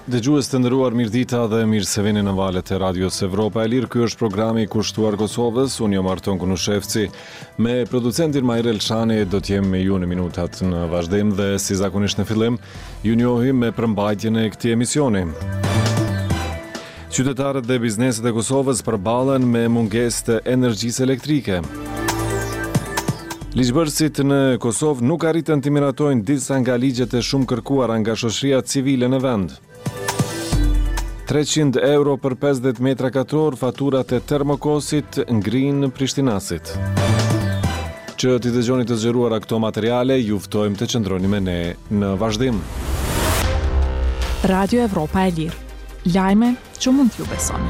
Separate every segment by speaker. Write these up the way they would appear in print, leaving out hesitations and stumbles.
Speaker 1: Dëgjues të nderuar, mirëdita dhe mirë se vini në valët e Radios Evropa e Lirë. Ky është programi i kushtuar Kosovës. Unë jam Arton Kunushevci. Me producentin Majrel Shani do të jem me ju në minutat në vazhdim dhe si zakonisht në fillim, ju njohim me përmbajtjen e këtij emisioni. Qytetarët dhe bizneset e Kosovës përballen me mungesë të energjisë elektrike. Ligjbërësit në Kosovë nuk arritën të miratojnë disa nga ligjet e shumë kërkuara nga shoqëria civile në vend. 300 euro për 50 metra katror faturat e termokosit ngrinë Prishtinasit. Që t'i dëgjoni të zgjeruara këto materiale, ju ftojmë të qëndroni me ne në vazhdim.
Speaker 2: Radio Evropa e Lirë. Lajme që mund t'ju besoni.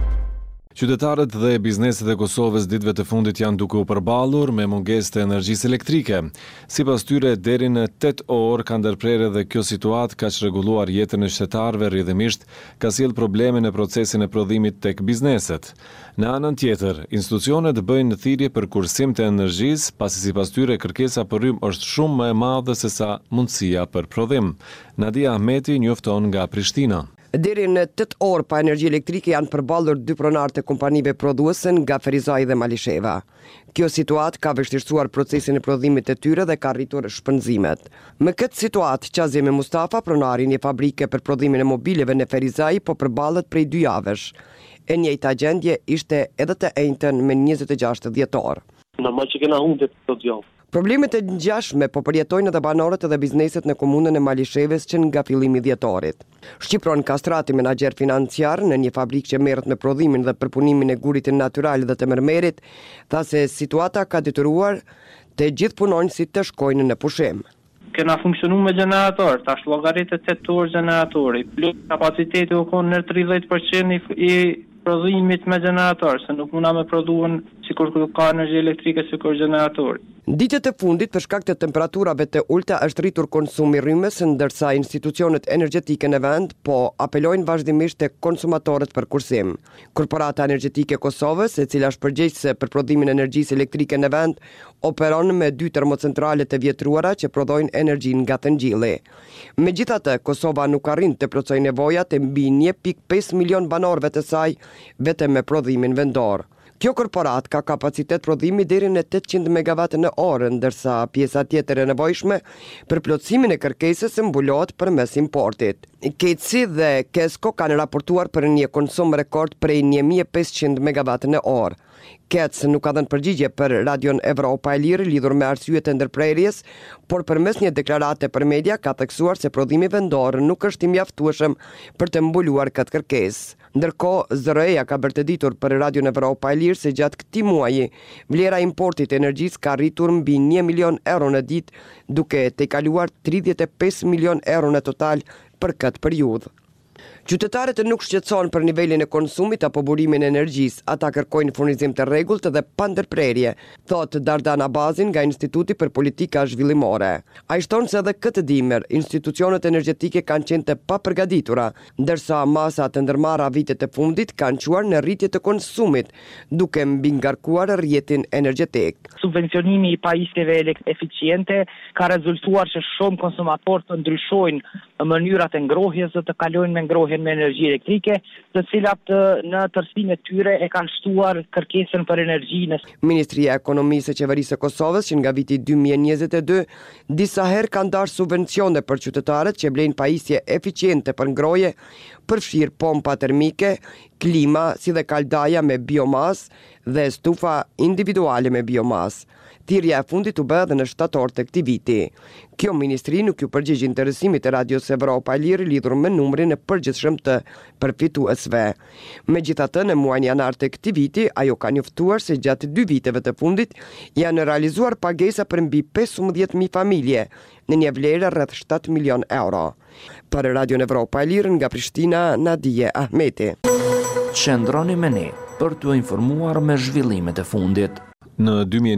Speaker 1: Qytetarët dhe bizneset e Kosovës ditëve të fundit janë duke u përballur me mungesë të energjisë elektrike. Sipas tyre, deri në 8 orë ka ndërprerë dhe kjo situatë ka çrregulluar jetën e qytetarëve rrjedhimisht, ka sjellë probleme në procesin e prodhimit tek bizneset. Në anën tjetër, institucionet bëjnë thirrje për kursim të energjisë, pasi sipas tyre kërkesa për rrym është shumë më e madhe se sa mundësia për prodhim. Nadia Ahmeti njofton nga Prishtina.
Speaker 3: Deri në 8 orë pa energji elektrike janë përballur 2 pronarë të kompanive prodhuese nga Ferizaj dhe Malisheva. Kjo situatë ka vështirësuar procesin e prodhimit të tyre dhe ka rritur shpenzimet. Me këtë situatë, Qazimi Mustafa, pronari i një fabrike për prodhimin e mobileve në Ferizaj, po përballet prej 2 javësh. E njëjta gjendje ishte edhe të njëjtën me 26 dhjetor.
Speaker 4: Normal që kena humbje këtë gjallë.
Speaker 3: Problemet e ngjashme po përjetojnë edhe banorët edhe bizneset në komunën e Malisheves që nga fillimi i dhjetorit. Shqipron Kastrati, menaxher financiar në një fabrikë që merret me prodhimin dhe përpunimin e gurit natyral dhe të mërmerit, tha se situata ka detyruar të gjithë punonjësit të shkojnë në pushim.
Speaker 4: Kena funksionu me generator, tash llogaritë 8 orë generatori, plus kapaciteti u kon në 30% i prodhimit me generator, se nuk muna me prodhuan sikur ka energji elektrike sikur generatori.
Speaker 3: Ditët e fundit, për shkak të temperaturave të ulta, është rritur konsumi rrymës, ndërsa institucionet energjetike në vend po apelojnë vazhdimisht tek konsumatorët për kursim. Korporata Energjetike e Kosovës, e cila është përgjegjëse për prodhimin e energjisë elektrike në vend, operon me 2 termocentrale të vjetruara që prodhojnë energjinë nga thëngjilli. Megjithatë, Kosova nuk arrin të plotësojë nevojat e mbi 1.5 milion banorëve të saj vetëm me prodhimin vendor. Kjo korporat ka kapacitet prodhimi deri në 800 MW në orë, ndërsa pjesa tjetër e nevojshme për plotësimin e kërkesës mbulohet përmes importit. Keci dhe Kesko kanë raportuar për një konsum rekord prej 1500 MW në orë. Kec nuk ka dhënë përgjigje për Radion Evropa e Lirë lidhur me arsyet e ndërprerjes, por përmes një deklarate për media ka theksuar se prodhimi vendor nuk është i mjaftueshëm për të mbuluar këtë kërkesë. Ndërkohë, ZRE-ja ka bërë të ditur për Radion Evropa e Lirë se gjatë këtij muaji vlera e importit të energjisë ka rritur mbi 1 milion euro në ditë, duke tejkaluar 35 milion euro në total për këtë periudhë. Qytetarët nuk shqetësohen për nivelin e konsumit apo burimin e energjisë, ata kërkojnë furnizim të rregullt dhe pa ndërprerje, thot Dardana Bazin nga Instituti për Politika Zhvillimore. Ai shton se edhe këtë dimër institucionet energjetike kanë qenë të papërgatitura, ndërsa masat e ndërmarra vitet e fundit kanë quar në rritje të konsumit, duke mbi ngarkuar rrjetin energjetik.
Speaker 5: Subvencionimi i pajisjeve eficiente ka rezultuar që shumë konsumatorë të ndryshojnë mënyrat e ngrohjes dhe të kalojnë me ngrohjen me energji elektrike, të cilat në tërësinë e tyre e kanë shtuar kërkesën për energjinë.
Speaker 3: Ministria e Ekonomisë e Qeverisë së Kosovës, që nga viti 2022 disa herë ka ndarë subvencione për qytetarët që blejnë pajisje eficiente për ngrohje, përfshirë pompa termike, klima, si dhe kaldaja me biomas dhe stufa individuale me biomas. Thirrja e fundit u bë edhe në shtator të këtij viti. Kjo ministri nuk ju përgjigj interesimit të Radios Evropa e Lirë lidhur me numrin e përgjithshëm të përfituesve. Megjithatë, në muajin janar të këtij viti, ajo ka njoftuar se gjatë 2 viteve të fundit janë realizuar pagesa për mbi 15.000 familje në një vlerë rreth 7 milion euro. Për Radion Evropa e Lirë nga Prishtina, Nadia Ahmeti.
Speaker 6: Qëndroni me ne për t'u informuar me zhvillimet e fundit.
Speaker 1: Në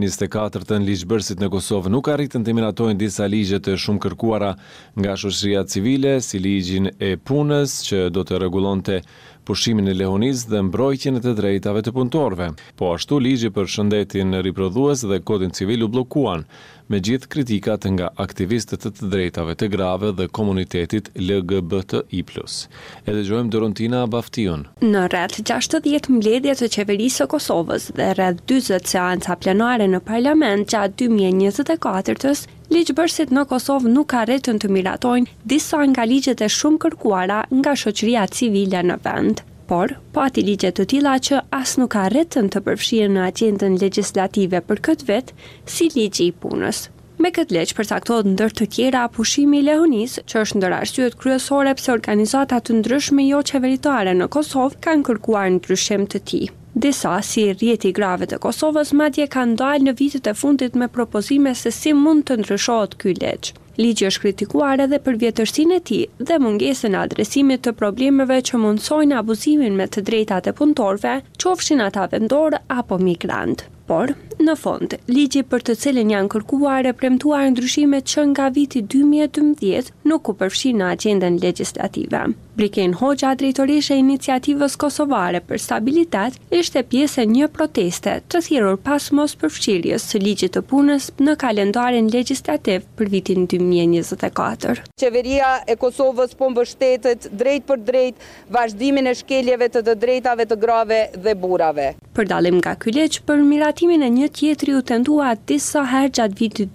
Speaker 1: 2024 ligjbërësit në Kosovë nuk arritën të miratojnë disa ligje të shumë kërkuara nga shoqëria civile, si ligjin e punës që do të rregullonte pushimin e lehonisë dhe mbrojtjen e të drejtave të punëtorëve. Po ashtu ligji për shëndetin riprodhues dhe kodin civil u bllokuan, me gjithë kritikat nga aktivistët të drejtave të grave dhe komunitetit LGBTI+. E dëgjojmë Dorontina Baftion.
Speaker 7: Në rreth 60 mbledhje të qeverisë së Kosovës dhe rreth 40 seanca plenare në parlament gjatë 2024-s, ligjbërësit në Kosovë nuk arritën të miratojnë disa nga ligjet e shumë kërkuara nga shoqëria civile në vend. Por, pati ligje të tilla që as nuk arritën të përfshihen në agjendën legjislative për këtë vit, si ligji i punës. Me këtë ligj përcaktohet ndër të tjera pushimi i lehonisë, që është ndër arsyet kryesore pse organizata të ndryshme jo qeveritare në Kosovë kanë kërkuar ndryshim të tij. Disa, si rrjeti i grave të Kosovës, madje kanë dalë në vitet e fundit me propozime se si mund të ndryshohet ky ligj. Ligji është kritikuar edhe për vjetërsinë e tij dhe mungesën e adresimit të problemeve që mundsojnë abuzimin me të drejtat e punëtorëve, qofshin ata vendor apo migrant. Por, në fund, ligji për të cilin janë kërkuar e premtuar ndryshimet që nga viti 2012 nuk u përfshin në agjendën legjislative. Briken Hoxha, drejtoresha e Iniciativës Kosovare për Stabilitet, ishte pjesë e një proteste të thirrur pas mos përfshirjes së ligjit të punës në kalendarin legjislativ për vitin 2024.
Speaker 8: Qeveria e Kosovës po mbështetet drejt për drejt vazhdimin e shkeljeve të drejtave të grave dhe burrave.
Speaker 7: Për dallim nga ky ligj, për miratimin e një tjetri u tentua disa herë gjatë vitit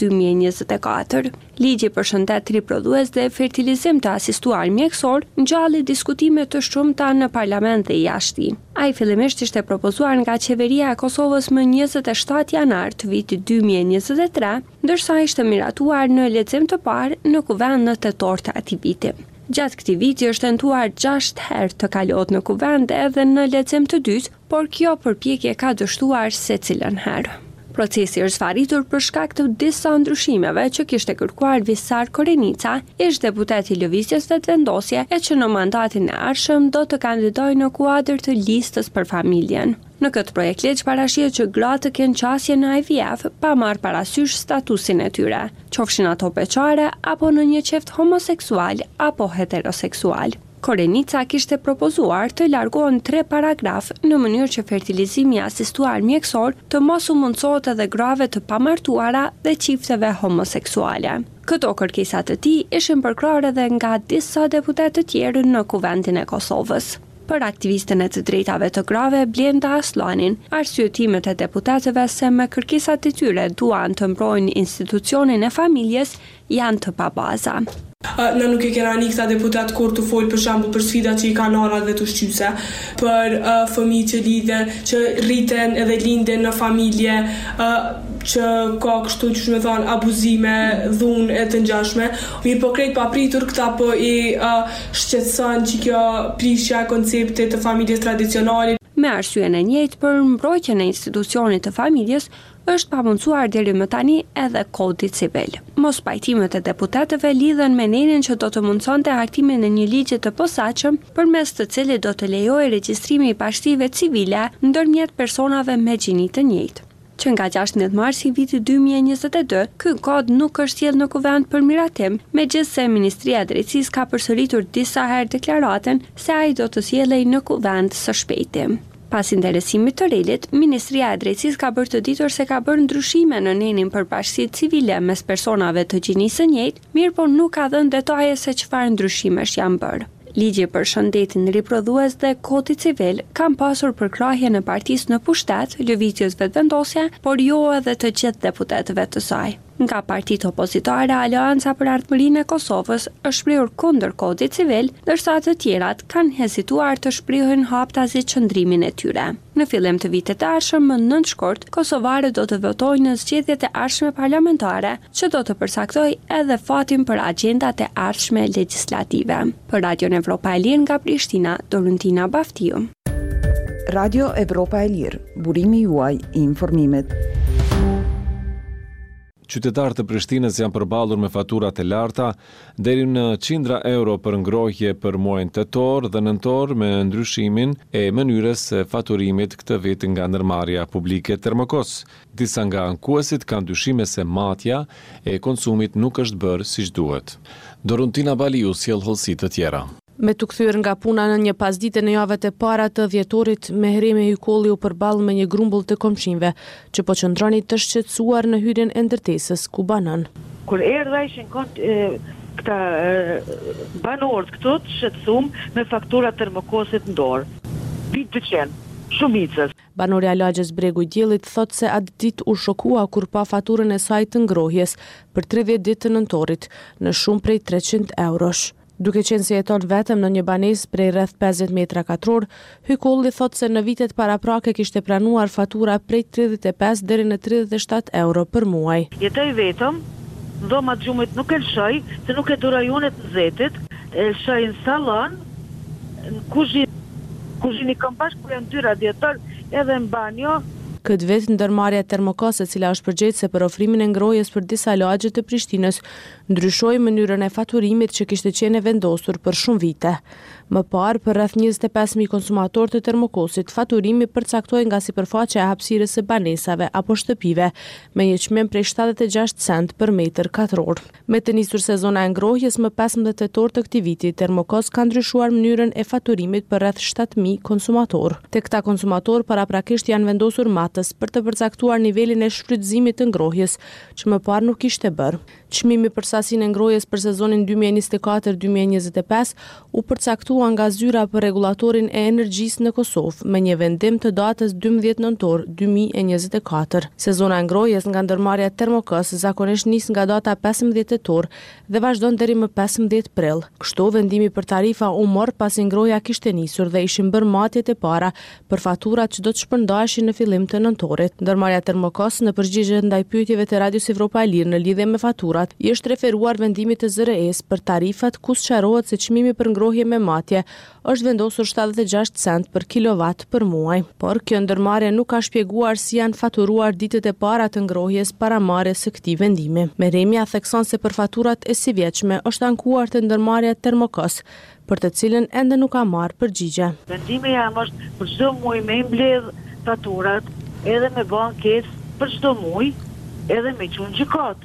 Speaker 7: 2024. Ligji për shëndet riprodhues dhe fertilizim të asistuar mjekësor ngjalli diskutime të shumta në parlament dhe jashtë. Ai fillimisht ishte propozuar nga qeveria e Kosovës më 27 janar të vitit 2023, ndërsa ishte miratuar në lexim të parë në kuvend në tetor të atij viti. Gjatë këtij viti është tentuar 6 herë të kalohet në kuvend edhe në lexim të dytë, por kjo përpjekje ka dështuar secilën herë. Procesi është zvarritur për shkak të disa ndryshimeve që kishte kërkuar Visar Korenica, ish deputet i Lëvizjes Vetëvendosje, e që në mandatin e ardhshëm do të kandidojë në kuadër të listës për familjen. Në këtë projekt ligj parashihet që gratë të kenë qasje në IVF pa marrë parasysh statusin e tyre, qofshin ato beqare apo në një qeft homoseksual apo heteroseksual. Korenica kishte propozuar të largohen 3 paragraf në mënyrë që fertilizimi asistuar mjekësor të mos u mundsohet edhe grave të pamartuara dhe çifteve homoseksuale. Këto kërkesa të tij ishin përkrahur edhe nga disa deputetë të tjerë në Kuvendin e Kosovës. Për aktivistën e të drejtave të grave Blenda Aslanin, arsyetimet e deputetëve se me kërkesat e tyre duan të mbrojnë institucionin e familjes janë të pabaza.
Speaker 9: Në nuk e kena një këta deputat kur të folë për shembull për sfida që i kanë anat dhe të shqyse, për fëmijë që lidhen, që rriten edhe linden në familje, që ka kështu që me thonë abuzime, dhunë e të ngjashme. Mirë po krejt papritur këta po i shqetëson që kjo prishja e konceptit të familjes tradicionale.
Speaker 7: Me arsyen e njëjtë për mbrojtjen e institucionit të familjes, është pamundsuar deri më tani edhe kodi civil. Mos pajtimet e deputetëve lidhen me nenin që do të mundsonte hartimin e një ligji të posaçëm, përmes të cilit do të lejojë regjistrimi i pashtive civile ndërmjet personave me gjini të njëjtë. Që nga 16 marsi vitit 2022, ky kod nuk është sjellë në kuvend për miratim, megjithse Ministria e Drejtësisë ka përsëritur disa herë deklaratën se ai do të sjellej në kuvend së shpejti. Pas interesimit të relit, Ministria e Drejtësisë ka bërë të ditur se ka bërë ndryshime në nenin për pashësitë civile mes personave të gjinisë së njëjtë, mirë po nuk ka dhënë detaje se çfarë ndryshimesh janë bërë. Ligji për shëndetin riprodhues dhe kodi civil kanë pasur përkrahje në partisë në pushtet, Lëvizjes Vetëvendosje, por jo edhe të gjithë deputetëve të saj. Nga partitë opozitare, Aleanca për Ardhmërinë e Kosovës është shprehur kundër kodit civil, ndërsa të tjerat kanë hezituar të shprehin haptazi qëndrimin e tyre. Në fillim të vitit të ardhshëm, më 9 shkurt, kosovarët do të votojnë në zgjedhjet e ardhshme parlamentare, që do të përcaktojë edhe fatin për agjendat e ardhshme legjislative. Për Radion Evropa e Lirë nga Prishtina, Dorontina Baftiu.
Speaker 10: Radio Evropa e Lirë, burimi juaj i informimit.
Speaker 1: Qytetarët e Prishtinës janë përballur me faturat e larta deri në €100 për ngrohje për muajin tetor dhe nëntor me ndryshimin e mënyrës së faturimit këtë vit nga ndërmarrja publike Termokos. Disa nga ankuesit kanë dyshime se matja e konsumit nuk është bërë siç duhet. Dorontina Baliu sjell hollësi të tjera.
Speaker 11: Me të kthyer nga puna në një pasdite në javët e para të dhjetorit, Mehreme Hykolli u përball me një grumbull të komshinëve që po qëndroni të shqetësuar në hyrjen e ndërtesës ku banon.
Speaker 12: Kur erdha ishin këta banorët këtu të shqetësuar me faktura termokosit në dorë. Bitë 200, shumicës.
Speaker 11: Banorja lagjes Bregu i Diellit thot se atë ditë u shokua kur pa faturën e saj të ngrohjes për 30 ditë të nëntorit, në shumë prej 300 eurosh. Duke qenë se jeton vetëm në një banesë prej rreth 50 metra katror, Hykolli thot se në vitet paraprake kishte pranuar fatura prej 35 deri në 37 euro për muaj.
Speaker 12: Jetoj vetëm, dhomat gjumit nuk e lëshoj, se nuk e du rajonet në zetit, e lëshoj në salon, në kuzhini kam bashkë për janë 2 radiator edhe në banjo.
Speaker 11: Këtë vetë ndërmarrja Termokos, e cila është përgjegjëse për ofrimin e ngrohjes për disa lagje të Prishtinës, ndryshoi mënyrën e faturimit që kishte qenë vendosur për shumë vite. Më parë, për rreth 25.000 konsumatorë të Termokosit, faturimi përcaktoi nga sipërfaqja e hapësirës së banesave apo shtëpive, me një çmim prej 76 cent për metër katror. Me të nisur sezona e ngrohjes më 15 tetor të këtij viti, Termokos ka ndryshuar mënyrën e faturimit për rreth 7.000 konsumatorë. Tek këta konsumatorë paraprakisht janë vendosur matës për të përcaktuar nivelin e shfrytëzimit të ngrohjes, që më parë nuk kishte bërë. Çmimi për sasinë e ngrohjes për sezonin 2024-2025 u përcaktua nga zyra për rregullatorin e energjisë në Kosovë me një vendim të datës 12 nëntor 2024. Sezona e ngrohjes nga ndërmarrja Termokos zakonisht nis nga data 15 tetor dhe vazhdon deri më 15 prill. Kështu vendimi për tarifa u mor pasi ngrohja kishte nisur dhe ishin bërë matjet e para për faturat që do të shpërndaheshin në fillim të nëntorit. Ndërmarrja Termokos në përgjigje ndaj pyetjeve të Radios Evropa e Lirë në lidhje me faturat i është referuar vendimit të ZRE-s për tarifat ku sqarohet se çmimi për ngrohje me matje është vendosur 76 cent për kilovat për muaj. Por kjo ndërmarrje nuk ka shpjeguar si janë faturuar ditët e para të ngrohjes para marrjes së këtij vendimi. Meremja thekson se për faturat e sivjetshme është ankuar të ndërmarrja Termokos, për të cilën ende nuk ka marrë përgjigje.
Speaker 12: Vendimi jam është për çdo muaj me mbledh faturat, edhe me bë ankesë për çdo muaj, edhe me qenë gjykat.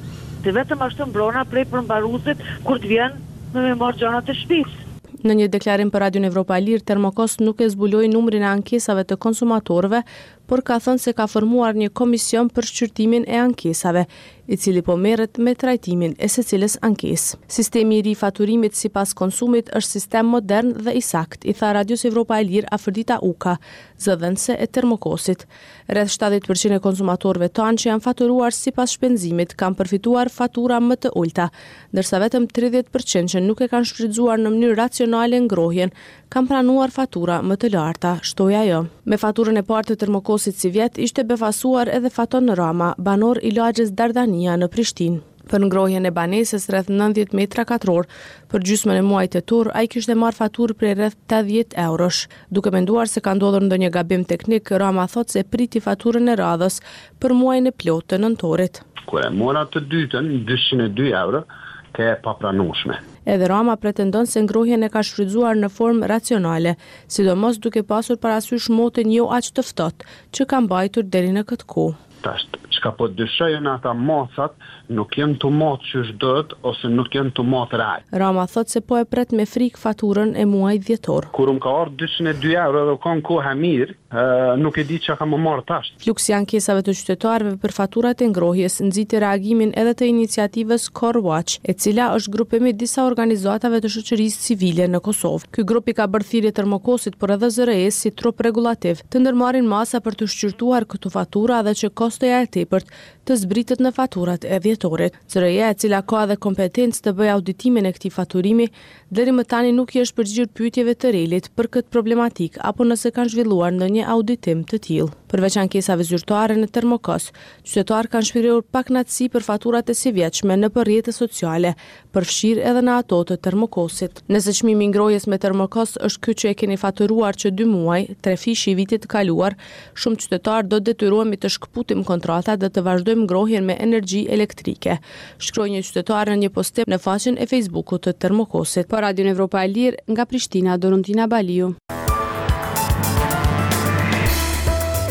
Speaker 12: Se vetëm ashtu mbrona prej përmbaruesit kur të vjen me marrë gjanat e shtëpisë.
Speaker 11: Në një deklarim për Radion Evropa e Lirë, Termokos nuk e zbuloi numrin e ankesave të konsumatorëve, por ka thënë se ka formuar një komision për shqyrtimin e ankesave, i cili po merret me trajtimin e secilës ankesë. Sistemi i ri i faturimit sipas konsumit është sistem modern dhe i sakt, i tha Radios Evropa e Lirë Afrodita Uka, zëdhënëse e Termokosit. Rreth 70% e konsumatorëve tanë që janë faturuar sipas shpenzimit kanë përfituar fatura më të ulta, ndërsa vetëm 30% që nuk e kanë shfrytzuar në mënyrë racionale ngrohjen kanë pranuar fatura më të larta, shtoi ajo. Me faturën e parë të Termokosit si vjet ishte befasuar edhe Faton Rama, banor i lagjes Dardania në Prishtinë. Për ngrohjen e banesës rreth 90 metra katror, për gjysmën e muajit tetor, ai kishte marrë faturë prej rreth 80 eurosh. Duke menduar se ka ndodhur ndonjë gabim teknik, Rama thot se priti faturën e radhës për muajin e plotë të nëntorit.
Speaker 13: Kur e mora të dytën, 202 euro, ke papranueshme.
Speaker 11: Edhe Rama pretendon se ngrohjen e ka shfrytzuar në formë racionale, sidomos duke pasur parasysh motën jo aq të ftohtë që ka mbajtur deri në këtë kohë.
Speaker 13: Tash, çka po dyshojnë ata mocat, nuk janë të motë që shdojt, ose nuk janë të motë raj.
Speaker 11: Rama thot se po e pret me frikë faturën e muajit dhjetor.
Speaker 13: Kur më ka ardhur 202 euro dhe kanë kohë mirë, nuk e di çka kam marrë tash.
Speaker 11: Fluksi i ankesave të qytetarëve për faturat e ngrohjes nxiti reagimin edhe të iniciativës Core Watch, e cila është grupim i disa organizatave të shoqërisë civile në Kosovë. Ky grup i ka bërë thirrje Termokosit, por edhe ZRE-s si trup regulativ të ndërmarrin masa për të shqyrtuar këto fatura dhe që kostoja e tepërt të zbritet në faturat e dhjetorit. ZRE-ja, e cila ka edhe kompetencë të bëjë auditimin e këtij faturimi, deri më tani nuk i është përgjigjur pyetjeve të Relit për këtë problematik apo nëse kanë zhvilluar ndonjë auditim të tillë. Përveç ankesave zyrtare në Termokos, qytetarë kanë shprehur pakënaqësi për faturat e sivjetshme në rrjetet sociale, përfshirë edhe në ato të Termokosit. Nëse çmimi i ngrohjes me Termokos është ky që e keni faturuar që 2 muaj, 3 fishi i vitit të kaluar, shumë qytetarë do detyrohemi të shkputim kontratat dhe të vazhdojmë ngrohjen me energji elektrike, shkroi një qytetar në një postim në faqen e Facebookut të Termokosit.
Speaker 14: Për Radion Evropa e Lirë, nga Prishtina, Dorontina Baliu.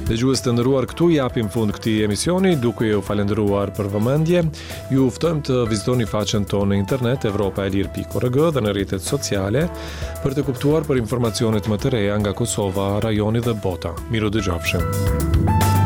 Speaker 1: Dëgjues të nderuar, këtu japim fund këtij emisioni duke ju falendëruar për vëmendje. Ju ftojmë të vizitoni faqen tonë në internet europaelir.org dhe në rrjetet sociale për të kuptuar për informacionet më të reja nga Kosova, rajoni dhe bota. Miru dëgjofshim.